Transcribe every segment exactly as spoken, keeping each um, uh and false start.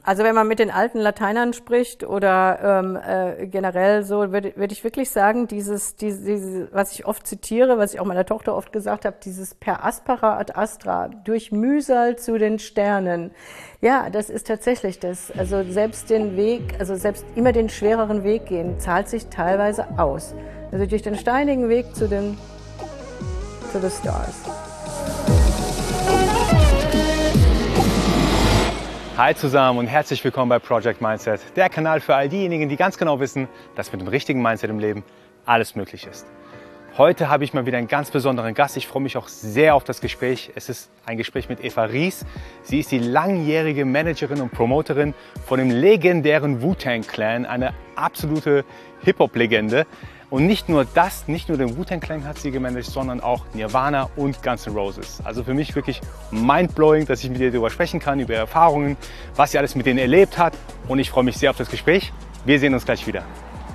Also wenn man mit den alten Lateinern spricht oder ähm, äh, generell so, würde würd ich wirklich sagen, dieses, diese, diese, was ich oft zitiere, was ich auch meiner Tochter oft gesagt habe, dieses per aspera ad astra, durch Mühsal zu den Sternen. Ja, das ist tatsächlich das. Also selbst den Weg, also selbst immer den schwereren Weg gehen, zahlt sich teilweise aus. Also durch den steinigen Weg zu den, to the stars. Hi zusammen und herzlich willkommen bei Project Mindset, der Kanal für all diejenigen, die ganz genau wissen, dass mit dem richtigen Mindset im Leben alles möglich ist. Heute habe ich mal wieder einen ganz besonderen Gast. Ich freue mich auch sehr auf das Gespräch. Es ist ein Gespräch mit Eva Ries. Sie ist die langjährige Managerin und Promoterin von dem legendären Wu-Tang Clan, eine absolute Hip-Hop-Legende. Und nicht nur das, nicht nur den Wu-Tang Clan hat sie gemanagt, sondern auch Nirvana und Guns N' Roses. Also für mich wirklich mindblowing, dass ich mit ihr darüber sprechen kann, über ihre Erfahrungen, was sie alles mit denen erlebt hat. Und ich freue mich sehr auf das Gespräch. Wir sehen uns gleich wieder.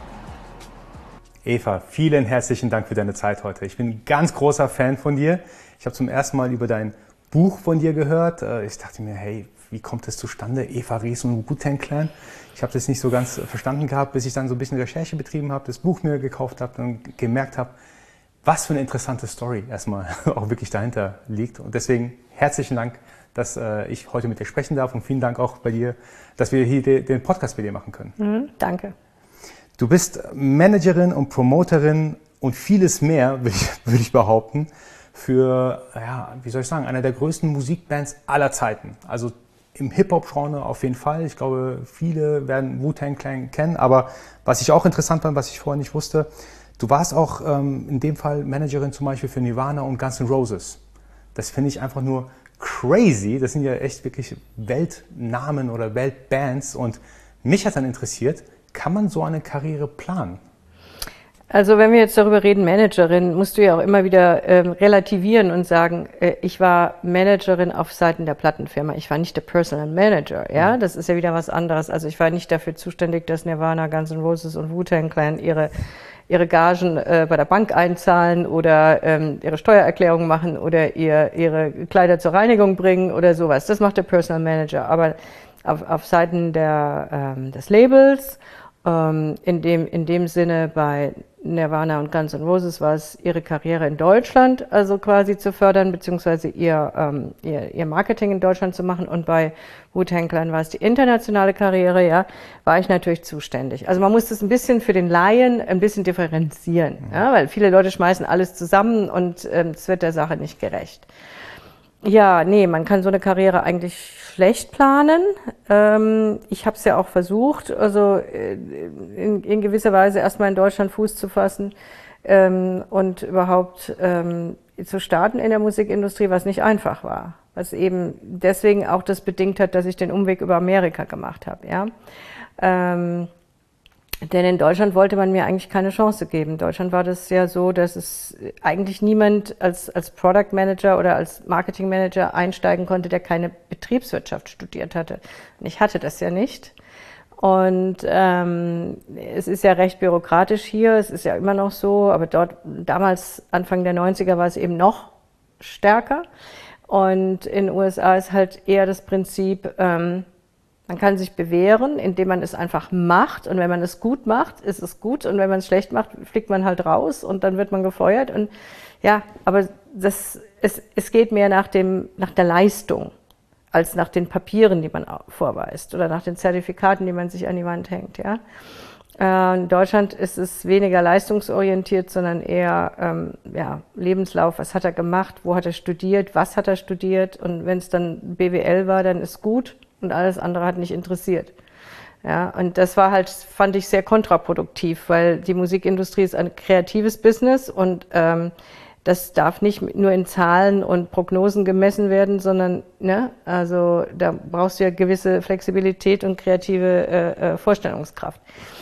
Eva, vielen herzlichen Dank für deine Zeit heute. Ich bin ein ganz großer Fan von dir. Ich habe zum ersten Mal über dein Buch von dir gehört. Ich dachte mir, hey, wie kommt das zustande? Eva Ries und Wu-Tang Clan. Ich habe das nicht so ganz verstanden gehabt, bis ich dann so ein bisschen Recherche betrieben habe, das Buch mir gekauft habe und gemerkt habe, was für eine interessante Story erstmal auch wirklich dahinter liegt. Und deswegen herzlichen Dank, dass äh, ich heute mit dir sprechen darf und vielen Dank auch bei dir, dass wir hier de, den Podcast mit dir machen können. Mhm, danke. Du bist Managerin und Promoterin und vieles mehr, würde ich, würde ich behaupten, für, ja, wie soll ich sagen, einer der größten Musikbands aller Zeiten. Also im Hip-Hop-Genre auf jeden Fall. Ich glaube, viele werden Wu-Tang Clan kennen. Aber was ich auch interessant fand, was ich vorher nicht wusste, du warst auch ähm, in dem Fall Managerin zum Beispiel für Nirvana und Guns N' Roses. Das finde ich einfach nur crazy. Das sind ja echt wirklich Weltnamen oder Weltbands. Und mich hat dann interessiert, kann man so eine Karriere planen? Also wenn wir jetzt darüber reden, Managerin, musst du ja auch immer wieder ähm, relativieren und sagen, äh, ich war Managerin auf Seiten der Plattenfirma, ich war nicht der Personal Manager, ja, mhm. Das ist ja wieder was anderes. Also ich war nicht dafür zuständig, dass Nirvana, Guns N' Roses und Wu-Tang Clan ihre ihre Gagen äh, bei der Bank einzahlen oder ähm, ihre Steuererklärung machen oder ihr ihre Kleider zur Reinigung bringen oder sowas. Das macht der Personal Manager. Aber auf, auf Seiten der ähm, des Labels, ähm, in dem in dem Sinne bei Nirvana und Guns N' Roses war es ihre Karriere in Deutschland, also quasi zu fördern, beziehungsweise ihr, ähm, ihr, ihr Marketing in Deutschland zu machen. Und bei Wu-Tang Clan war es die internationale Karriere, ja, war ich natürlich zuständig. Also man muss das ein bisschen für den Laien ein bisschen differenzieren, ja, weil viele Leute schmeißen alles zusammen und ähm, es wird der Sache nicht gerecht. Ja, nee, man kann so eine Karriere eigentlich schlecht planen. Ähm, ich habe es ja auch versucht, also in, in gewisser Weise erstmal in Deutschland Fuß zu fassen ähm, und überhaupt ähm, zu starten in der Musikindustrie, was nicht einfach war. Was eben deswegen auch das bedingt hat, dass ich den Umweg über Amerika gemacht habe, ja. Ähm, Denn in Deutschland wollte man mir eigentlich keine Chance geben. In Deutschland war das ja so, dass es eigentlich niemand als, als Product Manager oder als Marketing Manager einsteigen konnte, der keine Betriebswirtschaft studiert hatte. Und ich hatte das ja nicht. Und ähm, es ist ja recht bürokratisch hier, es ist ja immer noch so, aber dort, damals, Anfang der neunziger, war es eben noch stärker. Und in den U S A ist halt eher das Prinzip, ähm, man kann sich bewähren, indem man es einfach macht. Und wenn man es gut macht, ist es gut. Und wenn man es schlecht macht, fliegt man halt raus und dann wird man gefeuert. Und ja, aber das, es, es geht mehr nach dem, nach der Leistung als nach den Papieren, die man vorweist oder nach den Zertifikaten, die man sich an die Wand hängt, ja. In Deutschland ist es weniger leistungsorientiert, sondern eher ähm, ja, Lebenslauf. Was hat er gemacht? Wo hat er studiert? Was hat er studiert? Und wenn es dann B W L war, dann ist gut. Und alles andere hat nicht interessiert. Ja, und das war halt, fand ich sehr kontraproduktiv, weil die Musikindustrie ist ein kreatives Business und ähm, das darf nicht nur in Zahlen und Prognosen gemessen werden, sondern, ne, also da brauchst du ja gewisse Flexibilität und kreative äh, äh, Vorstellungskraft.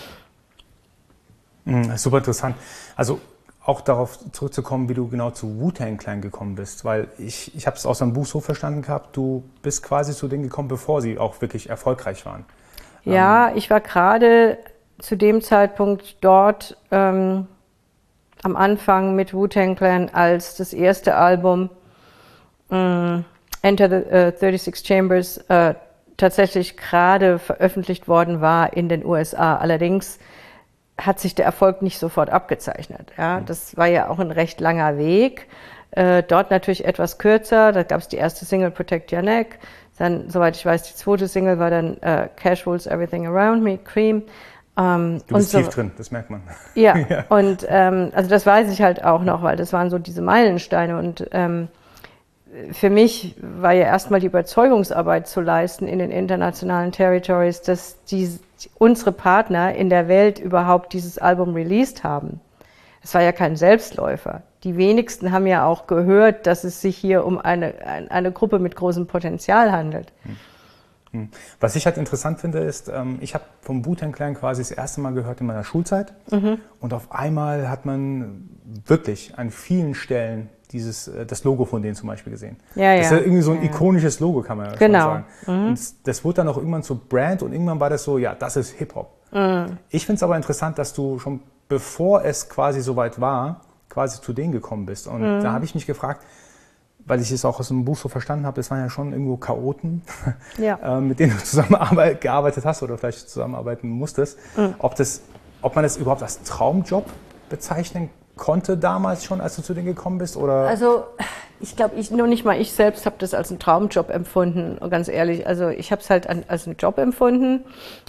Mhm, super interessant. Also auch darauf zurückzukommen, wie du genau zu Wu-Tang Clan gekommen bist, weil ich, ich habe es aus deinem Buch so verstanden gehabt, du bist quasi zu denen gekommen, bevor sie auch wirklich erfolgreich waren. Ja, ähm, ich war gerade zu dem Zeitpunkt dort ähm, am Anfang mit Wu-Tang Clan, als das erste Album äh, Enter the uh, thirty-six Chambers äh, tatsächlich gerade veröffentlicht worden war in den U S A. Allerdings hat sich der Erfolg nicht sofort abgezeichnet. Ja, das war ja auch ein recht langer Weg. Äh, dort natürlich etwas kürzer. Da gab es die erste Single Protect Your Neck. Dann, soweit ich weiß, die zweite Single war dann äh, Casuals Everything Around Me, Cream. Ähm, du bist und tief so, drin, das merkt man. Ja, ja. und ähm, also das weiß ich halt auch noch, weil das waren so diese Meilensteine. Und ähm, für mich war ja erstmal die Überzeugungsarbeit zu leisten in den internationalen Territories, dass die, unsere Partner in der Welt überhaupt dieses Album released haben. Es war ja kein Selbstläufer. Die wenigsten haben ja auch gehört, dass es sich hier um eine, eine Gruppe mit großem Potenzial handelt. Was ich halt interessant finde, ist, ich habe vom Wu-Tang Clan quasi das erste Mal gehört in meiner Schulzeit. Mhm. Und auf einmal hat man wirklich an vielen Stellen dieses, das Logo von denen zum Beispiel gesehen. Ja, das ist ja. ja irgendwie so ein ja. ikonisches Logo, kann man ja genau. schon sagen. Mhm. Und das wurde dann auch irgendwann zur Brand und irgendwann war das so, ja, das ist Hip-Hop. Mhm. Ich finde es aber interessant, dass du schon bevor es quasi soweit war, quasi zu denen gekommen bist. Und mhm. da habe ich mich gefragt, weil ich es auch aus dem Buch so verstanden habe, das waren ja schon irgendwo Chaoten, ja. mit denen du zusammengearbeitet hast oder vielleicht zusammenarbeiten musstest, mhm. ob, das, ob man das überhaupt als Traumjob bezeichnen konnte damals schon, als du zu denen gekommen bist? Oder? Also ich glaube, ich, nur nicht mal ich selbst habe das als einen Traumjob empfunden, ganz ehrlich. Also ich habe es halt an, als einen Job empfunden.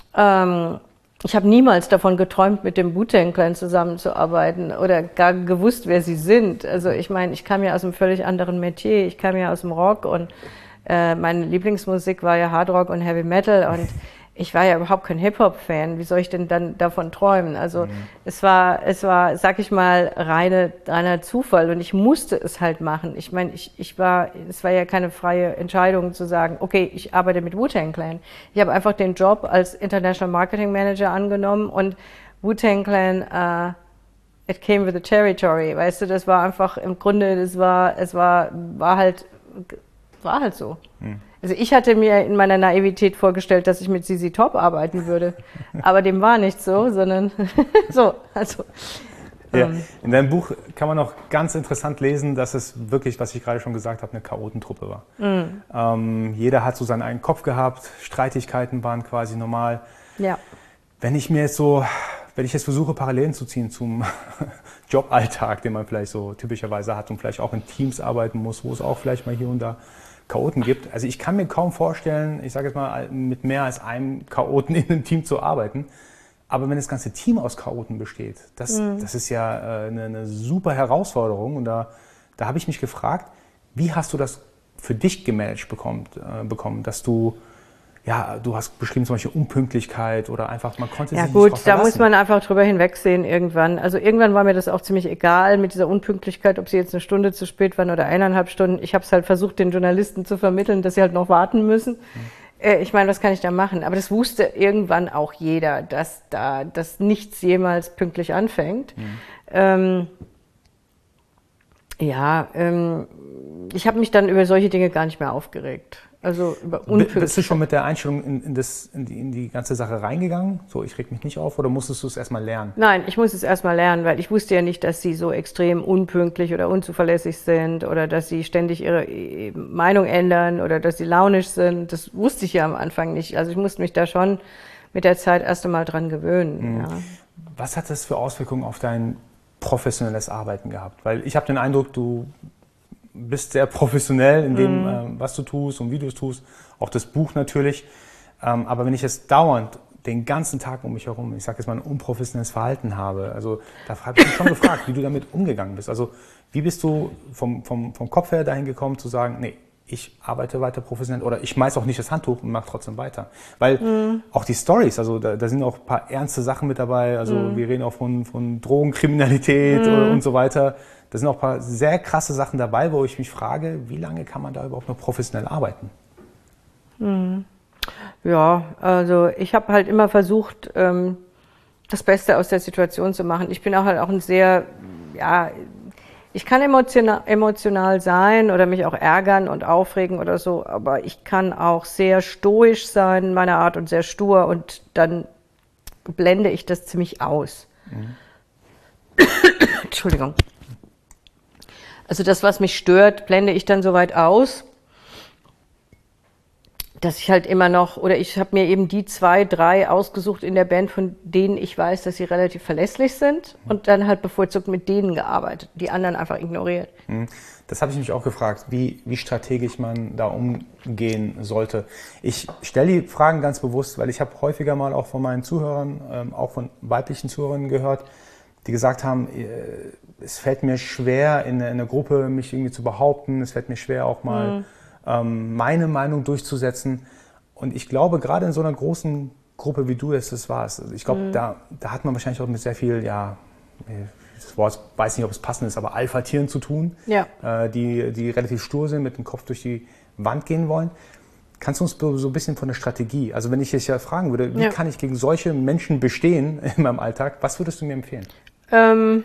Ähm, Ich habe niemals davon geträumt, mit dem Wu-Tang Clan zusammenzuarbeiten oder gar gewusst, wer sie sind. Also ich meine, ich kam ja aus einem völlig anderen Metier. Ich kam ja aus dem Rock und äh, meine Lieblingsmusik war ja Hard Rock und Heavy Metal und ich war ja überhaupt kein Hip-Hop-Fan. Wie soll ich denn dann davon träumen? Also mhm. es war, es war, sag ich mal, reine, reiner Zufall und ich musste es halt machen. Ich meine, ich, ich war, es war ja keine freie Entscheidung zu sagen, okay, ich arbeite mit Wu-Tang Clan. Ich habe einfach den Job als International Marketing Manager angenommen und Wu-Tang Clan, uh, it came with the territory. Weißt du, das war einfach im Grunde, das war, es war, war halt, war halt so. Mhm. Also ich hatte mir in meiner Naivität vorgestellt, dass ich mit Z Z Top arbeiten würde, aber dem war nicht so, sondern so. Also, ja. ähm. In deinem Buch kann man auch ganz interessant lesen, dass es wirklich, was ich gerade schon gesagt habe, eine Chaotentruppe war. Mhm. Ähm, jeder hat so seinen eigenen Kopf gehabt, Streitigkeiten waren quasi normal. Ja. Wenn ich mir jetzt so, wenn ich jetzt versuche, Parallelen zu ziehen zum Joballtag, den man vielleicht so typischerweise hat und vielleicht auch in Teams arbeiten muss, wo es auch vielleicht mal hier und da Chaoten gibt. Also ich kann mir kaum vorstellen, ich sage jetzt mal, mit mehr als einem Chaoten in einem Team zu arbeiten. Aber wenn das ganze Team aus Chaoten besteht, das, mhm. das ist ja äh, eine, eine super Herausforderung. Und da, da habe ich mich gefragt, wie hast du das für dich gemanagt bekommen, äh, bekommen, dass du, ja, du hast beschrieben zum Beispiel Unpünktlichkeit oder einfach, man konnte ja, sich gut, nicht drauf verlassen. Da muss man einfach drüber hinwegsehen irgendwann. Also irgendwann war mir das auch ziemlich egal mit dieser Unpünktlichkeit, ob sie jetzt eine Stunde zu spät waren oder eineinhalb Stunden. Ich habe es halt versucht, den Journalisten zu vermitteln, dass sie halt noch warten müssen. Mhm. Äh, ich meine, was kann ich da machen? Aber das wusste irgendwann auch jeder, dass da, dass nichts jemals pünktlich anfängt. Mhm. Ähm, ja, ähm, ich habe mich dann über solche Dinge gar nicht mehr aufgeregt. Also über Unpünktlichkeit. Bist du schon mit der Einstellung in, in, das, in, die, in die ganze Sache reingegangen? So, ich reg mich nicht auf, oder musstest du es erstmal lernen? Nein, ich muss es erstmal lernen, weil ich wusste ja nicht, dass sie so extrem unpünktlich oder unzuverlässig sind oder dass sie ständig ihre Meinung ändern oder dass sie launisch sind. Das wusste ich ja am Anfang nicht. Also ich musste mich da schon mit der Zeit erst einmal dran gewöhnen. Mhm. Ja. Was hat das für Auswirkungen auf dein professionelles Arbeiten gehabt? Weil ich habe den Eindruck, du bist sehr professionell in dem, mm. ähm, was du tust und wie du es tust. Auch das Buch natürlich. Ähm, aber wenn ich jetzt dauernd den ganzen Tag um mich herum, ich sage jetzt mal, ein unprofessionelles Verhalten habe, also da habe ich mich schon gefragt, wie du damit umgegangen bist. Also wie bist du vom, vom, vom Kopf her dahin gekommen zu sagen, nee, ich arbeite weiter professionell oder ich schmeiß auch nicht das Handtuch und mache trotzdem weiter. Weil mm. auch die Storys, also da, da sind auch ein paar ernste Sachen mit dabei. Also mm. wir reden auch von, von Drogenkriminalität mm. und so weiter. Da sind auch ein paar sehr krasse Sachen dabei, wo ich mich frage, wie lange kann man da überhaupt noch professionell arbeiten? Mhm. Ja, also ich habe halt immer versucht, ähm, das Beste aus der Situation zu machen. Ich bin auch halt auch ein sehr, ja, ich kann emotional, emotional sein oder mich auch ärgern und aufregen oder so, aber ich kann auch sehr stoisch sein in meiner Art und sehr stur und dann blende ich das ziemlich aus. Mhm. Entschuldigung. Also das, was mich stört, blende ich dann soweit aus. dass ich halt immer noch, oder ich habe mir eben die zwei, drei ausgesucht in der Band, von denen ich weiß, dass sie relativ verlässlich sind und dann halt bevorzugt mit denen gearbeitet, die anderen einfach ignoriert. Das habe ich mich auch gefragt, wie, wie strategisch man da umgehen sollte. Ich stelle die Fragen ganz bewusst, weil ich habe häufiger mal auch von meinen Zuhörern, ähm, auch von weiblichen Zuhörern gehört, die gesagt haben, äh, es fällt mir schwer, in, in einer Gruppe mich irgendwie zu behaupten, es fällt mir schwer, auch mal mhm. ähm, meine Meinung durchzusetzen. Und ich glaube, gerade in so einer großen Gruppe, wie du es das warst, also ich glaube, mhm. da, da hat man wahrscheinlich auch mit sehr viel, ja, das Wort, weiß nicht, ob es passend ist, aber Alpha-Tieren zu tun, ja. äh, die, die relativ stur sind, mit dem Kopf durch die Wand gehen wollen. Kannst du uns so ein bisschen von der Strategie, also wenn ich dich ja fragen würde, wie ja. kann ich gegen solche Menschen bestehen in meinem Alltag, was würdest du mir empfehlen? Ähm,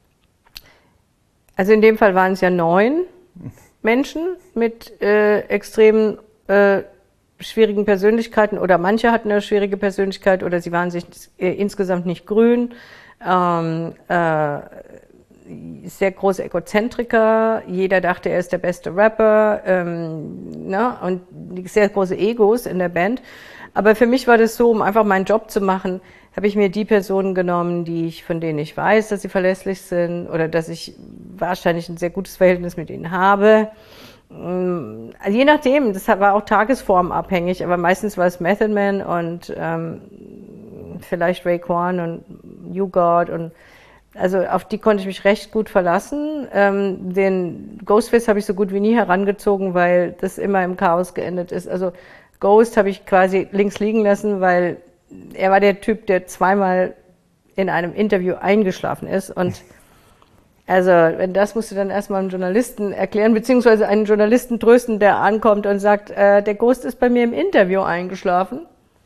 also in dem Fall waren es ja neun Menschen mit äh, extrem äh, schwierigen Persönlichkeiten oder manche hatten eine schwierige Persönlichkeit oder sie waren sich äh, insgesamt nicht grün. Ähm, äh, sehr große Egozentriker, jeder dachte, er ist der beste Rapper, ähm, ne? Und sehr große Egos in der Band. Aber für mich war das so, um einfach meinen Job zu machen, habe ich mir die Personen genommen, die ich, von denen ich weiß, dass sie verlässlich sind oder dass ich wahrscheinlich ein sehr gutes Verhältnis mit ihnen habe. Ähm, je nachdem, das war auch tagesformabhängig, aber meistens war es Method Man und ähm, vielleicht Raekwon und YouGod und also auf die konnte ich mich recht gut verlassen. Ähm, den Ghostface habe ich so gut wie nie herangezogen, weil das immer im Chaos geendet ist. Also Ghost habe ich quasi links liegen lassen, weil er war der Typ, der zweimal in einem Interview eingeschlafen ist und also wenn das musst du dann erstmal einem Journalisten erklären, beziehungsweise einen Journalisten trösten, der ankommt und sagt, äh, der Ghost ist bei mir im Interview eingeschlafen.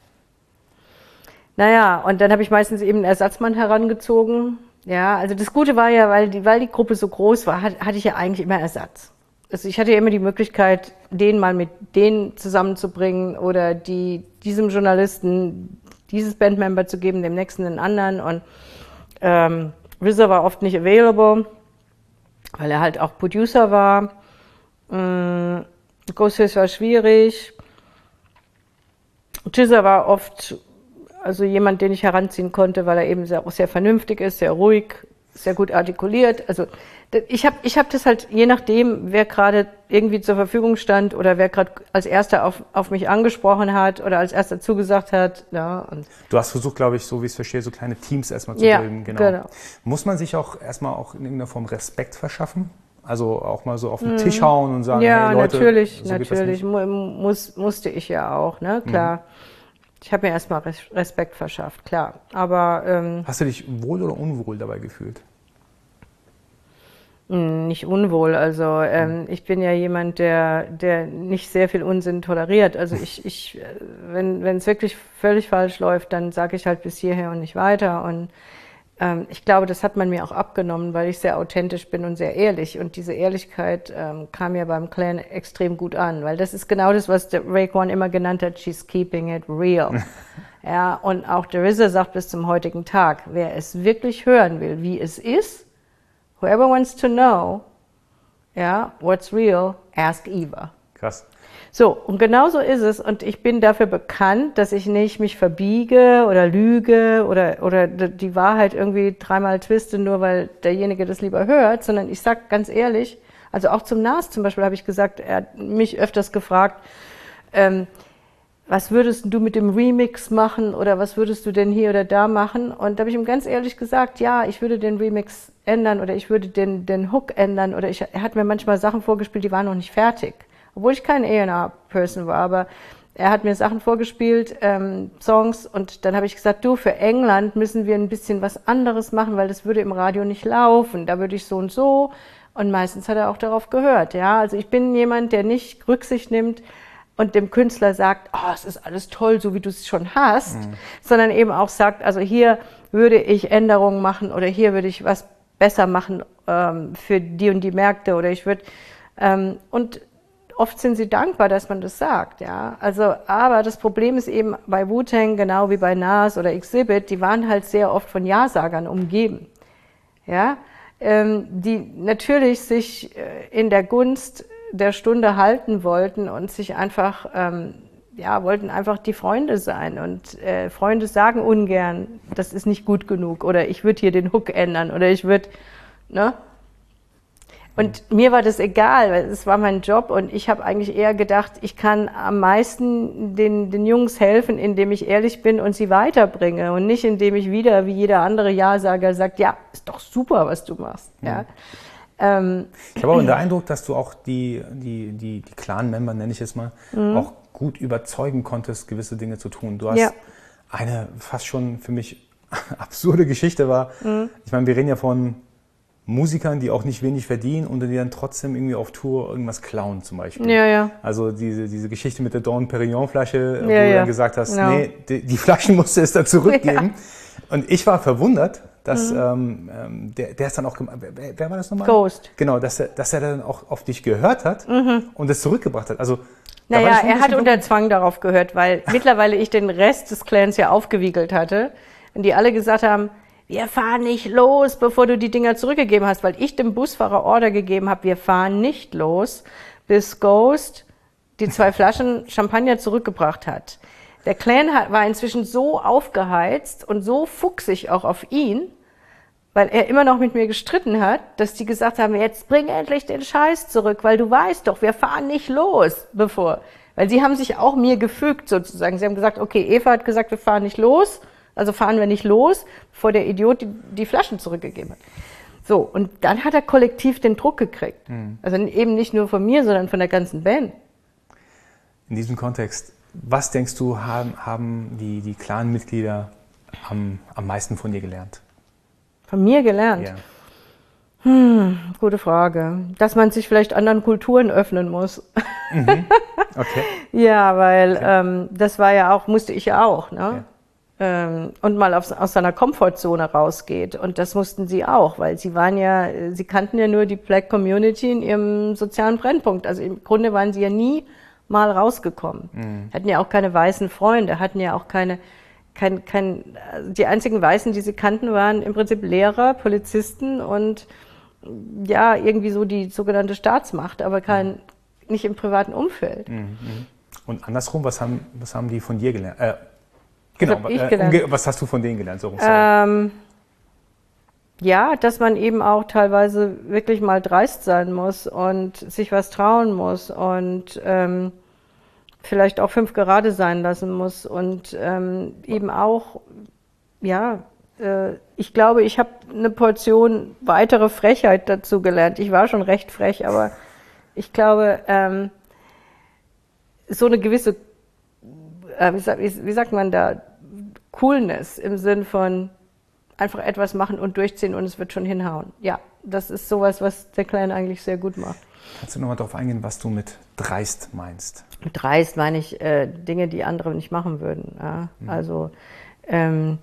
Naja, und dann habe ich meistens eben einen Ersatzmann herangezogen. Ja, also das Gute war ja, weil die, weil die Gruppe so groß war, hat, hatte ich ja eigentlich immer Ersatz. Also ich hatte ja immer die Möglichkeit, den mal mit denen zusammenzubringen oder die, diesem Journalisten dieses Bandmember zu geben, dem nächsten einen anderen. Und ähm, R Z A war oft nicht available, weil er halt auch Producer war. Ähm, Ghostface war schwierig. G Z A war oft also jemand, den ich heranziehen konnte, weil er eben sehr, auch sehr vernünftig ist, sehr ruhig, sehr gut artikuliert. Also ich habe ich hab das halt, je nachdem, wer gerade irgendwie zur Verfügung stand oder wer gerade als Erster auf, auf mich angesprochen hat oder als Erster zugesagt hat. Ja, und du hast versucht, glaube ich, so wie ich es verstehe, so kleine Teams erstmal zu ja, bilden. Genau. genau. Muss man sich auch erstmal auch in irgendeiner Form Respekt verschaffen? Also auch mal so auf den mhm. Tisch hauen und sagen, ja, hey Leute, natürlich, so natürlich, muss, musste ich ja auch, ne, klar. Mhm. Ich habe mir erstmal Respekt verschafft, klar. Aber ähm, hast du dich wohl oder unwohl dabei gefühlt? Nicht unwohl. Also ähm, mhm. ich bin ja jemand, der der nicht sehr viel Unsinn toleriert. Also ich ich wenn wenn es wirklich völlig falsch läuft, dann sage ich halt bis hierher und nicht weiter. Und ähm, ich glaube, das hat man mir auch abgenommen, weil ich sehr authentisch bin und sehr ehrlich. Und diese Ehrlichkeit ähm, kam ja beim Clan extrem gut an, weil das ist genau das, was der Raekwon immer genannt hat, she's keeping it real. Ja, und auch der R Z A sagt bis zum heutigen Tag, wer es wirklich hören will, wie es ist, whoever wants to know, ja, what's real, ask Eva. Krass. So, und genau so ist es. Und ich bin dafür bekannt, dass ich nicht mich verbiege oder lüge oder, oder die Wahrheit irgendwie dreimal twiste, nur weil derjenige das lieber hört, sondern ich sag ganz ehrlich, also auch zum Nas zum Beispiel habe ich gesagt, er hat mich öfters gefragt, ähm, was würdest du mit dem Remix machen oder was würdest du denn hier oder da machen? Und da habe ich ihm ganz ehrlich gesagt, ja, ich würde den Remix ändern oder ich würde den, den Hook ändern oder ich, er hat mir manchmal Sachen vorgespielt, die waren noch nicht fertig. Obwohl ich kein A and R-Person war, aber er hat mir Sachen vorgespielt, ähm, Songs, und dann habe ich gesagt, du, für England müssen wir ein bisschen was anderes machen, weil das würde im Radio nicht laufen, da würde ich so und so, und meistens hat er auch darauf gehört, ja, also ich bin jemand, der nicht Rücksicht nimmt und dem Künstler sagt, oh, es ist alles toll, so wie du es schon hast, mhm. sondern eben auch sagt, also hier würde ich Änderungen machen oder hier würde ich was besser machen ähm, für die und die Märkte oder ich würde, ähm, und oft sind sie dankbar, dass man das sagt, ja. Also, aber das Problem ist eben bei Wu-Tang, genau wie bei Nas oder Exhibit, die waren halt sehr oft von Ja-Sagern umgeben, ja. Ähm, die natürlich sich äh, in der Gunst der Stunde halten wollten und sich einfach ähm, ja, wollten einfach die Freunde sein. Und äh, Freunde sagen ungern, das ist nicht gut genug oder ich würde hier den Hook ändern oder ich würde, ne? Und mir war das egal, weil es war mein Job und ich habe eigentlich eher gedacht, ich kann am meisten den, den Jungs helfen, indem ich ehrlich bin und sie weiterbringe und nicht indem ich wieder, wie jeder andere Ja-Sager, sagt, ja, ist doch super, was du machst. Mhm. Ja. Ähm, ich habe aber den Eindruck, dass du auch die, die, die, die Clan-Member, nenne ich es mal, mhm. auch gut überzeugen konntest, gewisse Dinge zu tun. Du hast ja. eine fast schon für mich absurde Geschichte war, mhm. ich meine, wir reden ja von Musikern, die auch nicht wenig verdienen und die dann trotzdem irgendwie auf Tour irgendwas klauen zum Beispiel. Ja, ja. Also diese, diese Geschichte mit der Dom Perignon Flasche, ja, wo ja. du dann gesagt hast, ja. nee, die, die Flaschen musst du es da zurückgeben. Ja. Und ich war verwundert, dass mhm. ähm, der, der ist dann auch, wer, wer war das nochmal? Ghost. Genau, dass er, dass er dann auch auf dich gehört hat mhm. und es zurückgebracht hat. Also naja, er hat unter Zwang darauf gehört, weil mittlerweile ich den Rest des Clans ja aufgewiegelt hatte und die alle gesagt haben, wir fahren nicht los, bevor du die Dinger zurückgegeben hast, weil ich dem Busfahrer Order gegeben habe, wir fahren nicht los, bis Ghost die zwei Flaschen Champagner zurückgebracht hat. Der Clan war inzwischen so aufgeheizt und so fuchsig auch auf ihn, weil er immer noch mit mir gestritten hat, dass die gesagt haben, jetzt bring endlich den Scheiß zurück, weil du weißt doch, wir fahren nicht los, bevor. Weil sie haben sich auch mir gefügt sozusagen. Sie haben gesagt, okay, Eva hat gesagt, wir fahren nicht los, also fahren wir nicht los, bevor der Idiot die, die Flaschen zurückgegeben hat. So, und dann hat er kollektiv den Druck gekriegt. Mhm. Also eben nicht nur von mir, sondern von der ganzen Band. In diesem Kontext, was denkst du, haben, haben die, die Clan-Mitglieder am, am meisten von dir gelernt? Von mir gelernt? Ja. Hm, gute Frage. Dass man sich vielleicht anderen Kulturen öffnen muss. Mhm. Okay. Ja, weil okay. ähm, das war ja auch, musste ich ja auch, ne? Ja. Ähm, und mal aus, aus seiner Komfortzone rausgeht. Und das mussten sie auch, weil sie waren ja, sie kannten ja nur die Black Community in ihrem sozialen Brennpunkt. Also im Grunde waren sie ja nie mal rausgekommen. Mhm. Hatten ja auch keine weißen Freunde, hatten ja auch keine, kein, kein, die einzigen Weißen, die sie kannten, waren im Prinzip Lehrer, Polizisten und ja, irgendwie so die sogenannte Staatsmacht, aber kein, mhm. nicht im privaten Umfeld. Mhm. Und andersrum, was haben, was haben die von dir gelernt? Äh, Genau, was, ich gelernt? Äh, was hast du von denen gelernt? So ähm, ja, dass man eben auch teilweise wirklich mal dreist sein muss und sich was trauen muss und ähm, vielleicht auch fünf gerade sein lassen muss und ähm, eben auch, ja, äh, ich glaube, ich habe eine Portion weitere Frechheit dazu gelernt. Ich war schon recht frech, aber ich glaube, ähm, so eine gewisse Wie, wie sagt man da, Coolness im Sinn von einfach etwas machen und durchziehen und es wird schon hinhauen. Ja, das ist sowas, was der Clan eigentlich sehr gut macht. Kannst du nochmal darauf eingehen, was du mit dreist meinst? Mit dreist meine ich äh, Dinge, die andere nicht machen würden. Ja? Mhm. Also, ähm,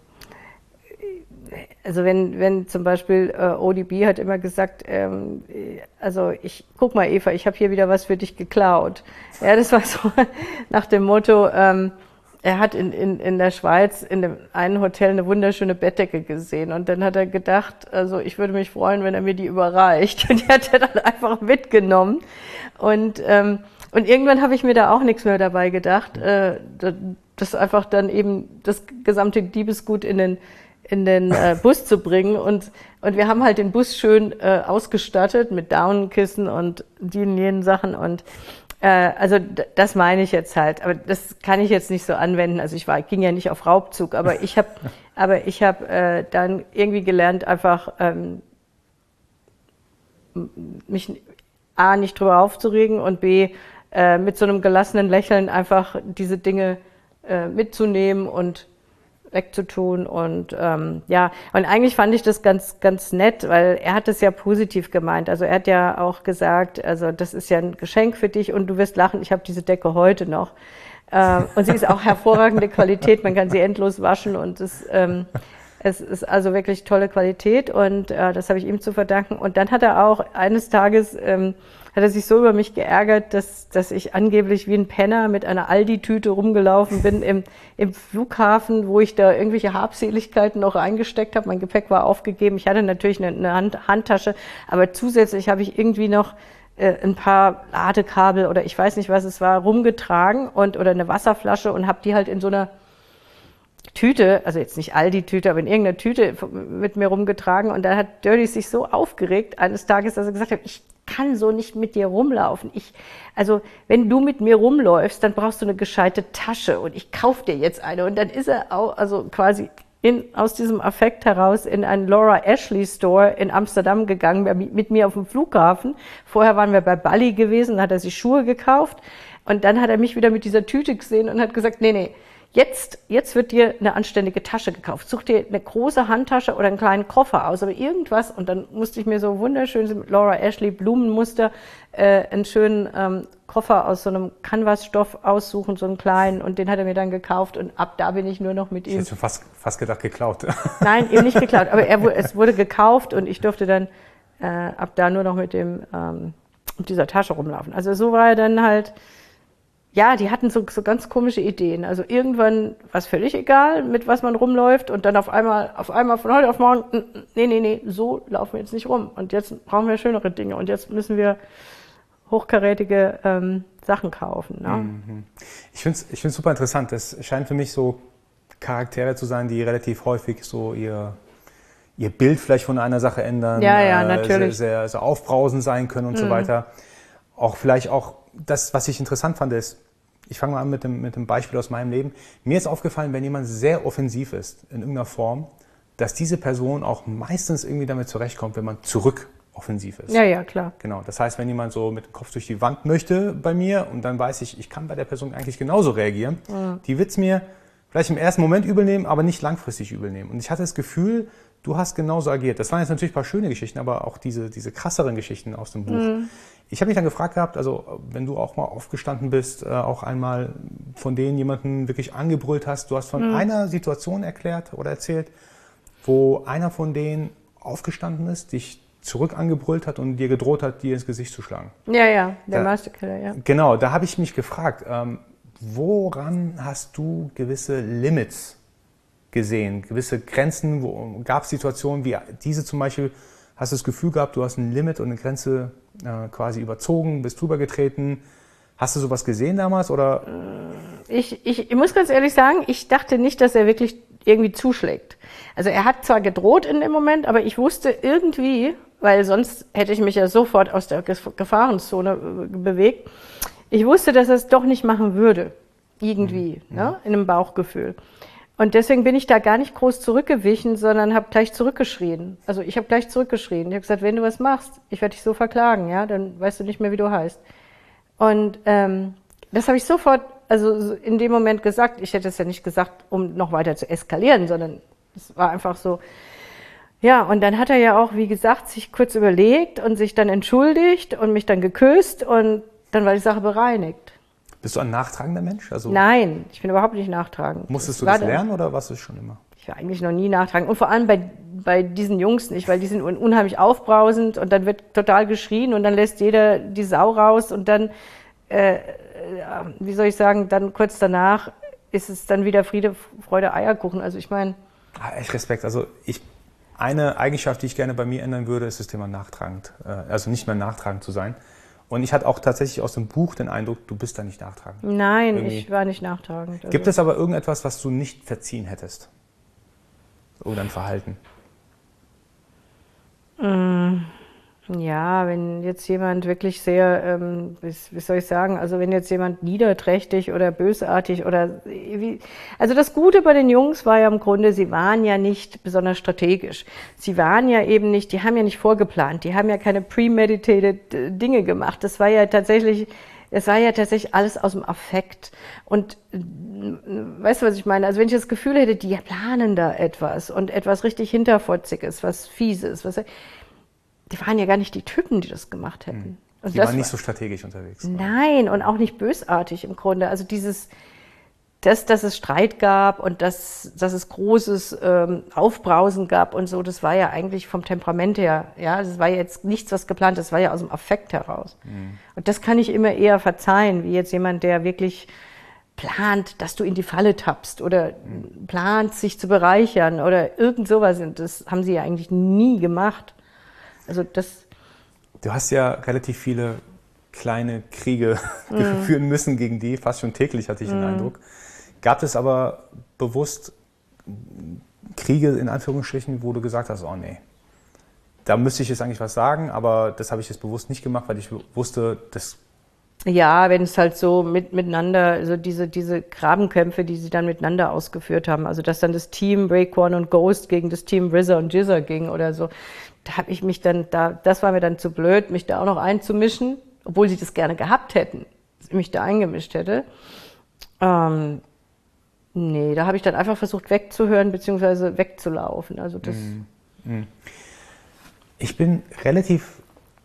also wenn, wenn zum Beispiel äh, O D B hat immer gesagt, ähm, also ich, guck mal Eva, ich habe hier wieder was für dich geklaut. Ja, das war so nach dem Motto, ähm, er hat in, in, in der Schweiz in dem einen Hotel eine wunderschöne Bettdecke gesehen und dann hat er gedacht, also ich würde mich freuen, wenn er mir die überreicht. Und die hat er dann einfach mitgenommen und, ähm, und irgendwann habe ich mir da auch nichts mehr dabei gedacht, äh, das einfach dann eben das gesamte Diebesgut in den in den äh, Bus zu bringen und und wir haben halt den Bus schön äh, ausgestattet mit Daunenkissen und die und jenen Sachen und äh, also d- das meine ich jetzt halt, aber das kann ich jetzt nicht so anwenden. Also ich war ging ja nicht auf Raubzug, aber ich habe aber ich habe äh, dann irgendwie gelernt einfach ähm, mich a nicht drüber aufzuregen und b äh, mit so einem gelassenen Lächeln einfach diese Dinge äh, mitzunehmen und wegzutun und ähm, ja, und eigentlich fand ich das ganz ganz nett, weil er hat es ja positiv gemeint. Also er hat ja auch gesagt, also das ist ja ein Geschenk für dich und du wirst lachen, ich habe diese Decke heute noch. Ähm, und sie ist auch hervorragende Qualität, man kann sie endlos waschen und es, ähm, es ist also wirklich tolle Qualität und äh, das habe ich ihm zu verdanken. Und dann hat er auch eines Tages ähm, hat er sich so über mich geärgert, dass, dass ich angeblich wie ein Penner mit einer Aldi-Tüte rumgelaufen bin im, im Flughafen, wo ich da irgendwelche Habseligkeiten noch reingesteckt habe. Mein Gepäck war aufgegeben. Ich hatte natürlich eine, eine Hand, Handtasche, aber zusätzlich habe ich irgendwie noch äh, ein paar Ladekabel oder ich weiß nicht, was es war, rumgetragen und oder eine Wasserflasche und habe die halt in so einer Tüte, also jetzt nicht Aldi-Tüte, aber in irgendeiner Tüte mit mir rumgetragen. Und dann hat Dirty sich so aufgeregt eines Tages, dass er gesagt hat, ich kann so nicht mit dir rumlaufen. Ich, also wenn du mit mir rumläufst, dann brauchst du eine gescheite Tasche und ich kauf dir jetzt eine. Und dann ist er auch, also quasi in, aus diesem Affekt heraus in einen Laura Ashley Store in Amsterdam gegangen, mit mir auf dem Flughafen. Vorher waren wir bei Bali gewesen, da hat er sich Schuhe gekauft. Und dann hat er mich wieder mit dieser Tüte gesehen und hat gesagt, nee, nee, Jetzt, jetzt wird dir eine anständige Tasche gekauft. Such dir eine große Handtasche oder einen kleinen Koffer aus, aber irgendwas. Und dann musste ich mir so wunderschön mit Laura Ashley Blumenmuster äh, einen schönen ähm, Koffer aus so einem Canvasstoff aussuchen, so einen kleinen. Und den hat er mir dann gekauft. Und ab da bin ich nur noch mit ihm. Ich hätte schon fast, fast gedacht, geklaut. Nein, eben nicht geklaut. Aber er, es wurde gekauft und ich durfte dann äh, ab da nur noch mit dem ähm, mit dieser Tasche rumlaufen. Also so war er dann halt. Ja, die hatten so, so ganz komische Ideen. Also irgendwann war es völlig egal, mit was man rumläuft und dann auf einmal, auf einmal von heute auf morgen, nee, nee, nee, so laufen wir jetzt nicht rum. Und jetzt brauchen wir schönere Dinge und jetzt müssen wir hochkarätige ähm, Sachen kaufen. Ne? Ich finde es ich find's super interessant. Das scheint für mich so Charaktere zu sein, die relativ häufig so ihr, ihr Bild vielleicht von einer Sache ändern. Ja, ja, äh, natürlich. Sehr, sehr, sehr aufbrausend sein können und mhm. so weiter. Auch vielleicht auch das, was ich interessant fand, ist, ich fange mal an mit dem, mit dem Beispiel aus meinem Leben. Mir ist aufgefallen, wenn jemand sehr offensiv ist in irgendeiner Form, dass diese Person auch meistens irgendwie damit zurechtkommt, wenn man zurück offensiv ist. Ja, ja, klar. Genau. Das heißt, wenn jemand so mit dem Kopf durch die Wand möchte bei mir und dann weiß ich, ich kann bei der Person eigentlich genauso reagieren, mhm. die wird es mir vielleicht im ersten Moment übel nehmen, aber nicht langfristig übel nehmen. Und ich hatte das Gefühl, du hast genauso agiert. Das waren jetzt natürlich ein paar schöne Geschichten, aber auch diese, diese krasseren Geschichten aus dem Buch. Mhm. Ich habe mich dann gefragt gehabt, also wenn du auch mal aufgestanden bist, äh, auch einmal von denen jemanden wirklich angebrüllt hast, du hast von mhm. einer Situation erklärt oder erzählt, wo einer von denen aufgestanden ist, dich zurück angebrüllt hat und dir gedroht hat, dir ins Gesicht zu schlagen. Ja, ja, der da, Masterkiller, ja. Genau, da habe ich mich gefragt, ähm, woran hast du gewisse Limits gesehen, gewisse Grenzen, gab es Situationen wie diese zum Beispiel, hast du das Gefühl gehabt, du hast ein Limit und eine Grenze äh, quasi überzogen, bist drüber getreten. Hast du sowas gesehen damals? Oder? Ich, ich, ich muss ganz ehrlich sagen, ich dachte nicht, dass er wirklich irgendwie zuschlägt. Also er hat zwar gedroht in dem Moment, aber ich wusste irgendwie, weil sonst hätte ich mich ja sofort aus der Gefahrenzone bewegt, ich wusste, dass er es doch nicht machen würde, irgendwie, mhm. ne, in einem Bauchgefühl. Und deswegen bin ich da gar nicht groß zurückgewichen, sondern habe gleich zurückgeschrien. Also ich habe gleich zurückgeschrien. Ich habe gesagt, wenn du was machst, ich werde dich so verklagen, ja, dann weißt du nicht mehr, wie du heißt. Und ähm, das habe ich sofort, also in dem Moment gesagt. Ich hätte es ja nicht gesagt, um noch weiter zu eskalieren, sondern es war einfach so. Ja, und dann hat er ja auch, wie gesagt, sich kurz überlegt und sich dann entschuldigt und mich dann geküsst und dann war die Sache bereinigt. Bist du ein nachtragender Mensch? Also Nein, ich bin überhaupt nicht nachtragend. Musstest du das lernen oder warst du es schon immer? Ich war eigentlich noch nie nachtragend. Und vor allem bei, bei diesen Jungs nicht, weil die sind unheimlich aufbrausend und dann wird total geschrien und dann lässt jeder die Sau raus und dann, äh, wie soll ich sagen, dann kurz danach ist es dann wieder Friede, Freude, Eierkuchen. Also ich meine... Echt Respekt. Also ich, eine Eigenschaft, die ich gerne bei mir ändern würde, ist das Thema nachtragend. Also nicht mehr nachtragend zu sein. Und ich hatte auch tatsächlich aus dem Buch den Eindruck, du bist da nicht nachtragend. Nein, Irgendwie. Ich war nicht nachtragend. Also. Gibt es aber irgendetwas, was du nicht verziehen hättest? Oder ein Verhalten? Mm, ja, wenn jetzt jemand wirklich sehr, ähm, wie, wie soll ich sagen, also wenn jetzt jemand niederträchtig oder bösartig oder wie, also das Gute bei den Jungs war ja im Grunde, sie waren ja nicht besonders strategisch. Sie waren ja eben nicht, die haben ja nicht vorgeplant, die haben ja keine premeditated Dinge gemacht. Das war ja tatsächlich, es war ja tatsächlich alles aus dem Affekt. Und weißt du, was ich meine? Also wenn ich das Gefühl hätte, die planen da etwas und etwas richtig Hinterfotziges, was Fieses, was die waren ja gar nicht die Typen, die das gemacht hätten. Also die waren nicht so strategisch unterwegs. Nein, und auch nicht bösartig im Grunde. Also dieses, das, dass es Streit gab und dass, dass es großes ähm, Aufbrausen gab und so, das war ja eigentlich vom Temperament her, ja, das war ja jetzt nichts, was geplant ist, das war ja aus dem Affekt heraus. Mhm. Und das kann ich immer eher verzeihen, wie jetzt jemand, der wirklich plant, dass du in die Falle tappst oder mhm. plant, sich zu bereichern oder irgend sowas. Und das haben sie ja eigentlich nie gemacht. Also das, du hast ja relativ viele kleine Kriege mm. führen müssen gegen die, fast schon täglich hatte ich mm. den Eindruck. Gab es aber bewusst Kriege in Anführungsstrichen, wo du gesagt hast, oh nee, da müsste ich jetzt eigentlich was sagen, aber das habe ich jetzt bewusst nicht gemacht, weil ich wusste, das... Ja, wenn es halt so mit, miteinander, also diese, diese Grabenkämpfe, die sie dann miteinander ausgeführt haben, also dass dann das Team Raekwon und Ghost gegen das Team R Z A und G Z A ging oder so, da habe ich mich dann, da, das war mir dann zu blöd, mich da auch noch einzumischen, obwohl sie das gerne gehabt hätten, dass ich mich da eingemischt hätte. Ähm, nee, da habe ich dann einfach versucht wegzuhören, beziehungsweise wegzulaufen, also das... Mm, mm. Ich bin relativ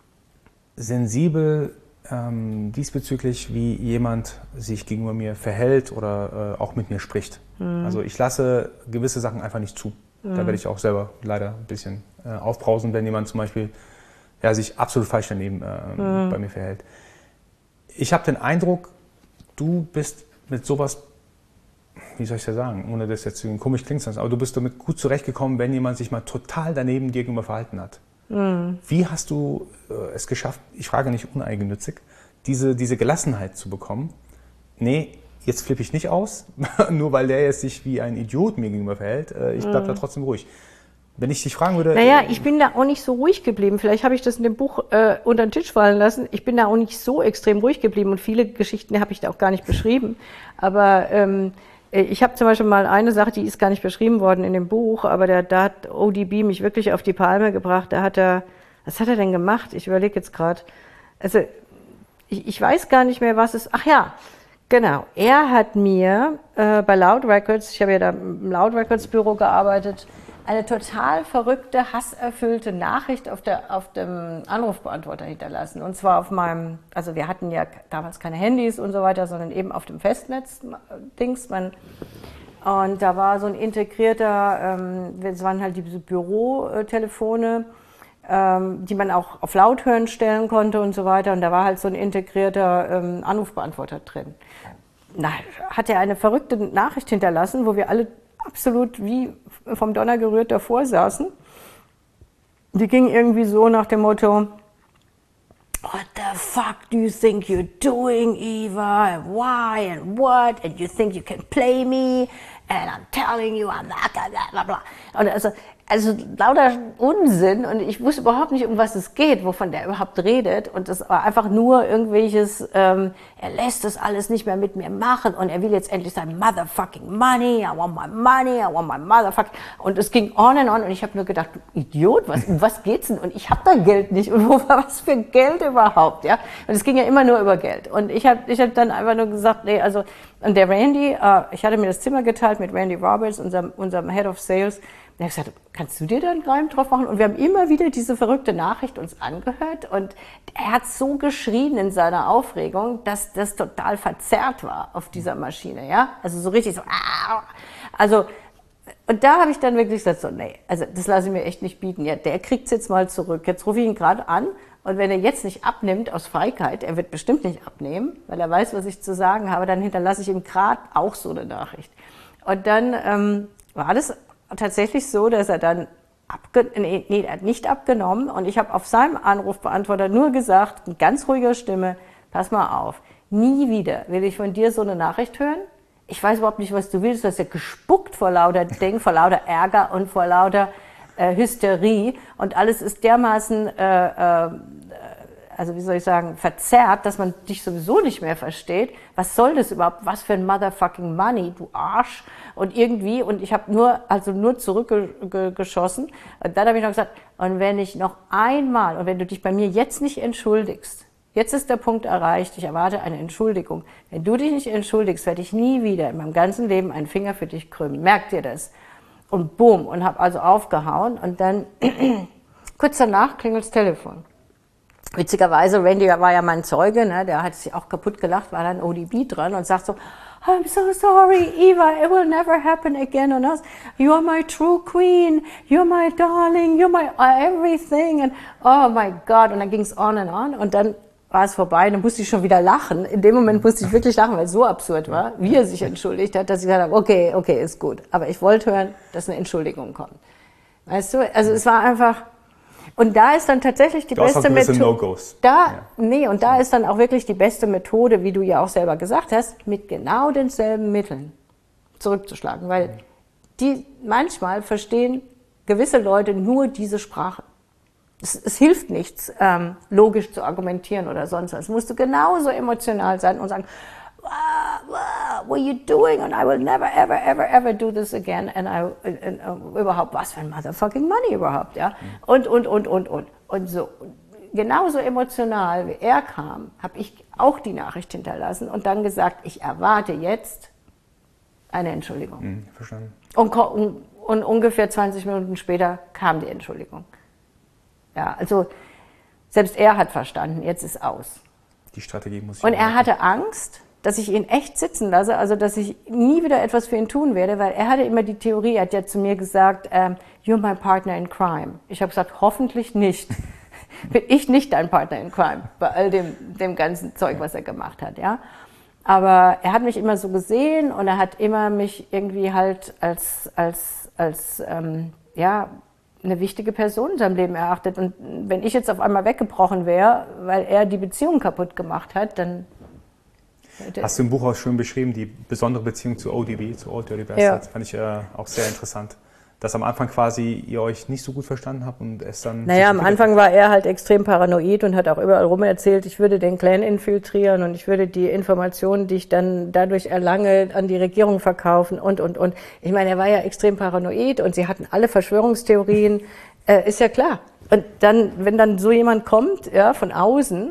sensibel ähm, diesbezüglich, wie jemand sich gegenüber mir verhält oder äh, auch mit mir spricht. Mhm. Also ich lasse gewisse Sachen einfach nicht zu. Mhm. Da werde ich auch selber leider ein bisschen äh, aufbrausen, wenn jemand zum Beispiel ja, sich absolut falsch daneben äh, mhm. bei mir verhält. Ich habe den Eindruck, du bist mit sowas, wie soll ich das sagen, ohne dass jetzt komisch klingt, aber du bist damit gut zurechtgekommen, wenn jemand sich mal total daneben dir gegenüber verhalten hat. Mhm. Wie hast du äh, es geschafft, ich frage nicht uneigennützig, diese, diese Gelassenheit zu bekommen? Nee, jetzt flippe ich nicht aus, nur weil der jetzt sich wie ein Idiot mir gegenüber verhält. Äh, ich bleibe mhm. da trotzdem ruhig. Wenn ich dich fragen würde... Naja, ich bin da auch nicht so ruhig geblieben. Vielleicht habe ich das in dem Buch äh, unter den Tisch fallen lassen. Ich bin da auch nicht so extrem ruhig geblieben und viele Geschichten habe ich da auch gar nicht beschrieben. Aber... Ähm, ich habe zum Beispiel mal eine Sache, die ist gar nicht beschrieben worden in dem Buch, aber der, da hat O D B mich wirklich auf die Palme gebracht. Da hat er, was hat er denn gemacht? Ich überlege jetzt gerade. Also ich, ich weiß gar nicht mehr, was es. Ach ja, genau. Er hat mir äh, bei Loud Records, ich habe ja da im Loud Records Büro gearbeitet, eine total verrückte, hasserfüllte Nachricht auf, der, auf dem Anrufbeantworter hinterlassen. Und zwar auf meinem, also wir hatten ja damals keine Handys und so weiter, sondern eben auf dem Festnetz-Dings. Und da war so ein integrierter, ähm, das waren halt diese Bürotelefone, ähm, die man auch auf Lauthören stellen konnte und so weiter. Und da war halt so ein integrierter ähm, Anrufbeantworter drin. Da hat er eine verrückte Nachricht hinterlassen, wo wir alle absolut wie vom Donner gerührt davor saßen. Die ging irgendwie so nach dem Motto, what the fuck do you think you're doing, Eva? And why and what? And you think you can play me? And I'm telling you, I'm not, bla bla bla. Und also, also lauter Unsinn und ich wusste überhaupt nicht, um was es geht, wovon der überhaupt redet. Und das war einfach nur irgendwelches, ähm, er lässt das alles nicht mehr mit mir machen und er will jetzt endlich sein motherfucking money, I want my money, I want my motherfucking... Und es ging on and on und ich habe nur gedacht, du Idiot, was, um was geht's denn? Und ich habe da Geld nicht und wo, was für Geld überhaupt, ja? Und es ging ja immer nur über Geld. Und ich habe ich hab dann einfach nur gesagt, nee, also... Und der Randy, äh, ich hatte mir das Zimmer geteilt mit Randy Roberts, unserem, unserem Head of Sales. Der hat gesagt, kannst du dir da einen Reim drauf machen? Und wir haben immer wieder diese verrückte Nachricht uns angehört. Und er hat so geschrien in seiner Aufregung, dass das total verzerrt war auf dieser Maschine, ja? Also so richtig so, ah, also, und da habe ich dann wirklich gesagt, so, nee, also das lasse ich mir echt nicht bieten. Ja, der kriegt's jetzt mal zurück. Jetzt rufe ich ihn gerade an. Und wenn er jetzt nicht abnimmt aus Feigheit, er wird bestimmt nicht abnehmen, weil er weiß, was ich zu sagen habe, dann hinterlasse ich ihm gerade auch so eine Nachricht. Und dann ähm, war das tatsächlich so, dass er dann abge nee, nee, er hat nicht abgenommen und ich habe auf seinem Anrufbeantworter nur gesagt, mit ganz ruhiger Stimme, pass mal auf, nie wieder will ich von dir so eine Nachricht hören. Ich weiß überhaupt nicht, was du willst. Du hast ja gespuckt vor lauter Ding, vor lauter Ärger und vor lauter äh, Hysterie und alles ist dermaßen, äh, äh, also wie soll ich sagen, verzerrt, dass man dich sowieso nicht mehr versteht. Was soll das überhaupt? Was für ein motherfucking money, du Arsch. Und irgendwie, und ich habe nur, also nur zurückgeschossen. Und dann habe ich noch gesagt, und wenn ich noch einmal, und wenn du dich bei mir jetzt nicht entschuldigst, jetzt ist der Punkt erreicht, ich erwarte eine Entschuldigung. Wenn du dich nicht entschuldigst, werde ich nie wieder in meinem ganzen Leben einen Finger für dich krümmen. Merkt ihr das? Und boom, und habe also aufgehauen. Und dann, kurz danach klingelt das Telefon. Witzigerweise, Randy war ja mein Zeuge, ne, der hat sich auch kaputt gelacht, war dann O D B dran und sagt so, I'm so sorry, Eva, it will never happen again on us. You are my true queen, you're my darling, you're my everything. And oh my God, und dann ging es on and on und dann war es vorbei, dann musste ich schon wieder lachen. In dem Moment musste ich wirklich lachen, weil es so absurd war, wie er sich entschuldigt hat, dass ich gesagt habe, okay, okay, ist gut. Aber ich wollte hören, dass eine Entschuldigung kommt. Weißt du, also es war einfach... Und da ist dann tatsächlich die du beste Methode. No-Gos. Da, ja. Nee, und da ist dann auch wirklich die beste Methode, wie du ja auch selber gesagt hast, mit genau denselben Mitteln zurückzuschlagen. Weil die manchmal verstehen gewisse Leute nur diese Sprache. Es, es hilft nichts, ähm, logisch zu argumentieren oder sonst was. Es musst du genauso emotional sein und sagen, what are you doing? And I will never, ever, ever, ever do this again. And I, and, uh, überhaupt, was für ein motherfucking money überhaupt, ja? Und, und, und, und, und. Und so, genauso emotional wie er kam, habe ich auch die Nachricht hinterlassen und dann gesagt, ich erwarte jetzt eine Entschuldigung. Mhm, verstanden. Und, und, und ungefähr zwanzig Minuten später kam die Entschuldigung. Ja, also selbst er hat verstanden, jetzt ist aus. Die Strategie muss ich. Und er hatte Angst, dass ich ihn echt sitzen lasse, also dass ich nie wieder etwas für ihn tun werde, weil er hatte immer die Theorie, er hat ja zu mir gesagt, um, you're my partner in crime. Ich habe gesagt, hoffentlich nicht. Bin ich nicht dein Partner in crime, bei all dem, dem ganzen Zeug, was er gemacht hat, ja. Aber er hat mich immer so gesehen und er hat immer mich irgendwie halt als, als, als ähm, ja, eine wichtige Person in seinem Leben erachtet. Und wenn ich jetzt auf einmal weggebrochen wäre, weil er die Beziehung kaputt gemacht hat, dann... Hast du im Buch auch schön beschrieben, die besondere Beziehung zu O D B, zu Old Dirty Bastard. Ja. Fand ich äh, auch sehr interessant. Dass am Anfang quasi ihr euch nicht so gut verstanden habt und es dann... Naja, am Anfang war er halt extrem paranoid und hat auch überall rum erzählt, ich würde den Clan infiltrieren und ich würde die Informationen, die ich dann dadurch erlange, an die Regierung verkaufen und, und, und. Ich meine, er war ja extrem paranoid und sie hatten alle Verschwörungstheorien, äh, ist ja klar. Und dann, wenn dann so jemand kommt, ja, von außen,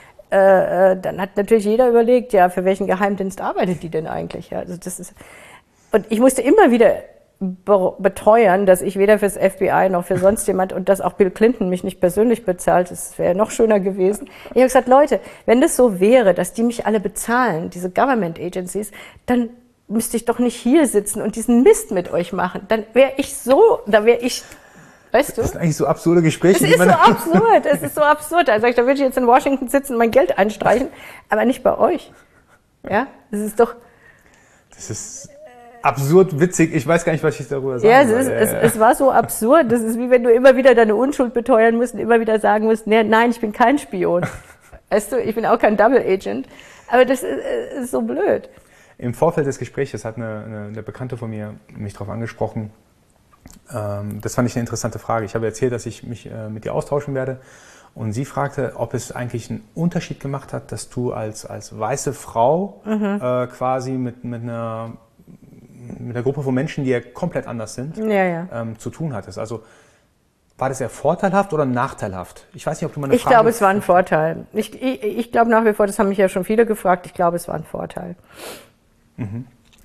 äh, äh, dann hat natürlich jeder überlegt, ja, für welchen Geheimdienst arbeitet die denn eigentlich? Ja, also das ist, und ich musste immer wieder beteuern, dass ich weder fürs F B I noch für sonst jemand und dass auch Bill Clinton mich nicht persönlich bezahlt, das wäre noch schöner gewesen. Ich habe gesagt, Leute, wenn das so wäre, dass die mich alle bezahlen, diese Government Agencies, dann müsste ich doch nicht hier sitzen und diesen Mist mit euch machen. Dann wäre ich so, da wäre ich, weißt du? Das sind eigentlich so absurde Gespräche. Es ist so absurd, es ist so absurd. Also da würde ich jetzt in Washington sitzen und mein Geld einstreichen, aber nicht bei euch. Ja, das ist doch... Das ist... absurd, witzig, ich weiß gar nicht, was ich darüber sagen Ja, es, ist, es, es war so absurd. Das ist wie wenn du immer wieder deine Unschuld beteuern musst und immer wieder sagen musst, nee, nein, ich bin kein Spion. Weißt du, ich bin auch kein Double Agent. Aber das ist, ist so blöd. Im Vorfeld des Gesprächs hat eine, eine, eine Bekannte von mir mich darauf angesprochen. Ähm, das fand ich eine interessante Frage. Ich habe erzählt, dass ich mich äh, mit dir austauschen werde. Und sie fragte, ob es eigentlich einen Unterschied gemacht hat, dass du als, als weiße Frau mhm. äh, quasi mit, mit einer... mit einer Gruppe von Menschen, die ja komplett anders sind, ja, ja. Ähm, zu tun hattest. Also war das eher vorteilhaft oder nachteilhaft? Ich weiß nicht, ob du mal eine Ich Frage... glaube, es war ein Vorteil. Ich, ich, ich glaube nach wie vor, das haben mich ja schon viele gefragt, ich glaube, es war ein Vorteil. Mhm.